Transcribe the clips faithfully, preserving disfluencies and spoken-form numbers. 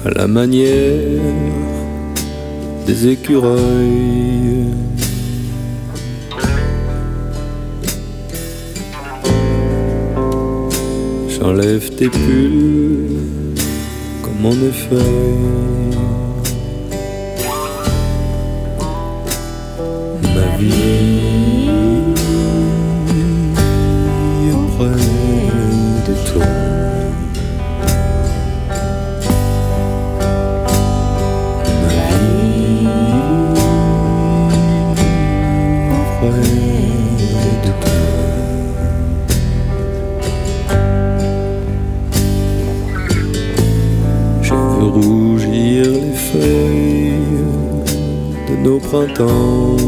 à la manière des écureuils. J'enlève tes pulls comme en effeuille. Ma vie auprès de toi. Rougir les feuilles de nos printemps.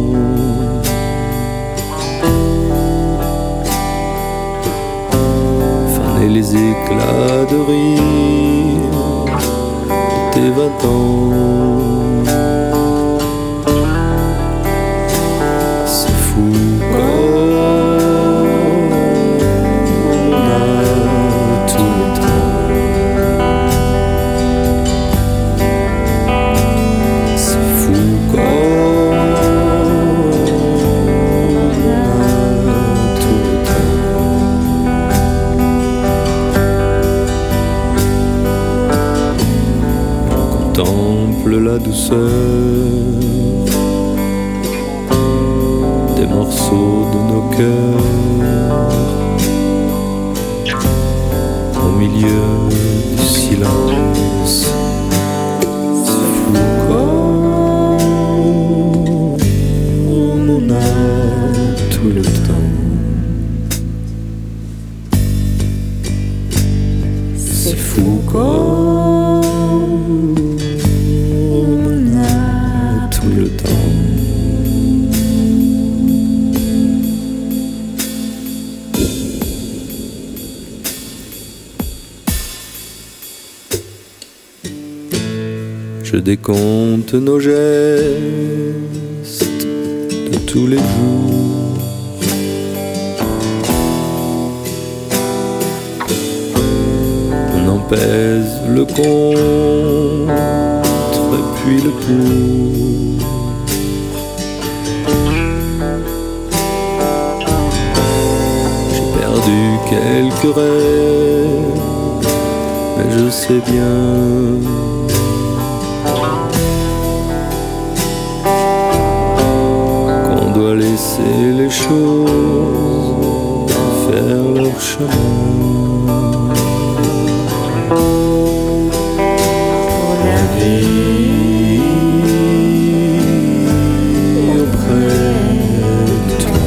Faner les éclats de rire de tes vingt ans. C'est fou comme on a tout le temps. Contemple la douceur des morceaux de nos cœurs au milieu du silence. C'est fou comme on a tout le temps. C'est fou comme le temps. Je décompte nos gestes de tous les jours. On en pèse le compte et puis le pour. J'ai perdu quelques rêves, mais je sais bien qu'on doit laisser les choses faire leur chemin. Pour la vie auprès de toi.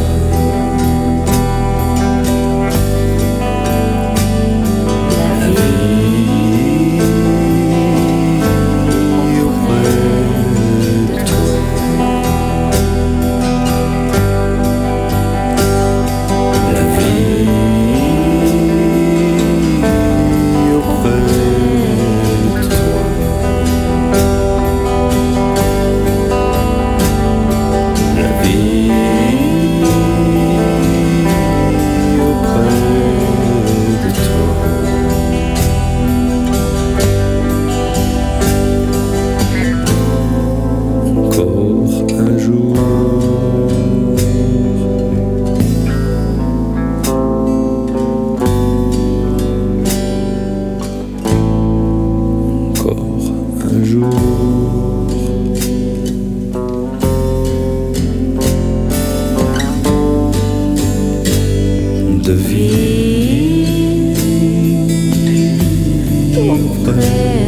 La vie auprès de toi. La vie auprès de toi. La vie auprès de toi. Encore un jour. Encore un jour. De vie auprès